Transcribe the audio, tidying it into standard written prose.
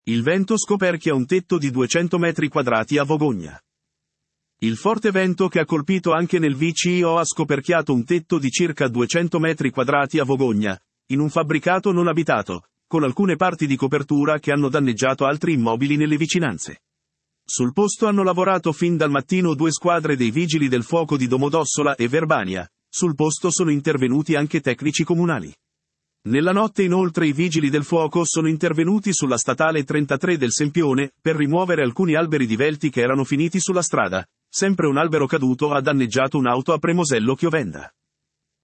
Il vento scoperchia un tetto di 200 metri quadrati a Vogogna. Il forte vento che ha colpito anche nel VCO ha scoperchiato un tetto di circa 200 metri quadrati a Vogogna, in un fabbricato non abitato, con alcune parti di copertura che hanno danneggiato altri immobili nelle vicinanze. Sul posto hanno lavorato fin dal mattino 2 squadre dei vigili del fuoco di Domodossola e Verbania. Sul posto sono intervenuti anche tecnici comunali. Nella notte inoltre i vigili del fuoco sono intervenuti sulla statale 33 del Sempione, per rimuovere alcuni alberi divelti che erano finiti sulla strada. Sempre un albero caduto ha danneggiato un'auto a Premosello Chiovenda.